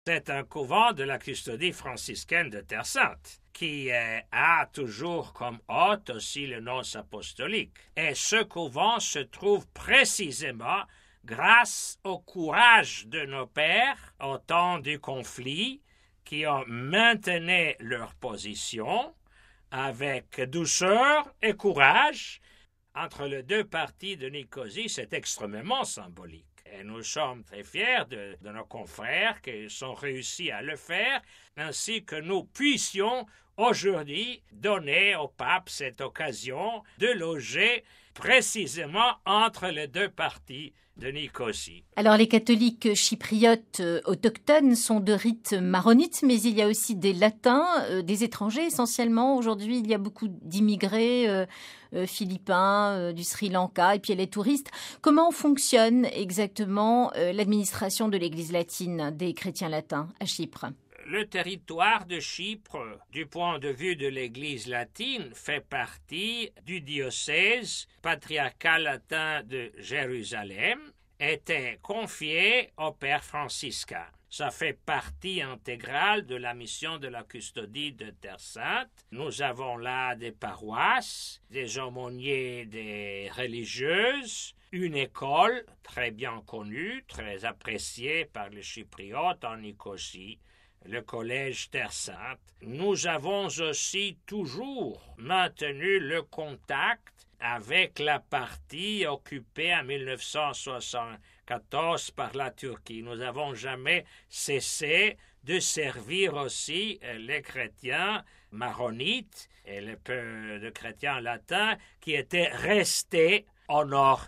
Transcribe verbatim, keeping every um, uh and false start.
C'est un couvent de la custodie franciscaine de Terre Sainte, qui euh, a toujours comme hôte aussi le nom apostolique. Et ce couvent se trouve précisément grâce au courage de nos pères au temps du conflit, qui ont maintenu leur position avec douceur et courage entre les deux parties de Nicosie. C'est extrêmement symbolique. Et nous sommes très fiers de, de nos confrères qui ont réussi à le faire, ainsi que nous puissions aujourd'hui donner au pape cette occasion de loger précisément entre les deux parties de Nicosie. Alors les catholiques chypriotes euh, autochtones sont de rite maronite, mais il y a aussi des latins, euh, des étrangers essentiellement. Aujourd'hui, il y a beaucoup d'immigrés euh, euh, philippins, euh, du Sri Lanka, et puis il y a les touristes. Comment fonctionne exactement euh, l'administration de l'Église latine des chrétiens latins à Chypre ? Le territoire de Chypre, du point de vue de l'Église latine, fait partie du diocèse patriarcal latin de Jérusalem, était confié au père franciscain. Ça fait partie intégrale de la mission de la custodie de Terre Sainte. Nous avons là des paroisses, des aumôniers, des religieuses, une école très bien connue, très appréciée par les Chypriotes en Nicosie, le collège Terre Sainte. Nous avons aussi toujours maintenu le contact avec la partie occupée en mille neuf cent soixante-quatorze par la Turquie. Nous n'avons jamais cessé de servir aussi les chrétiens maronites et le peu de chrétiens latins qui étaient restés au nord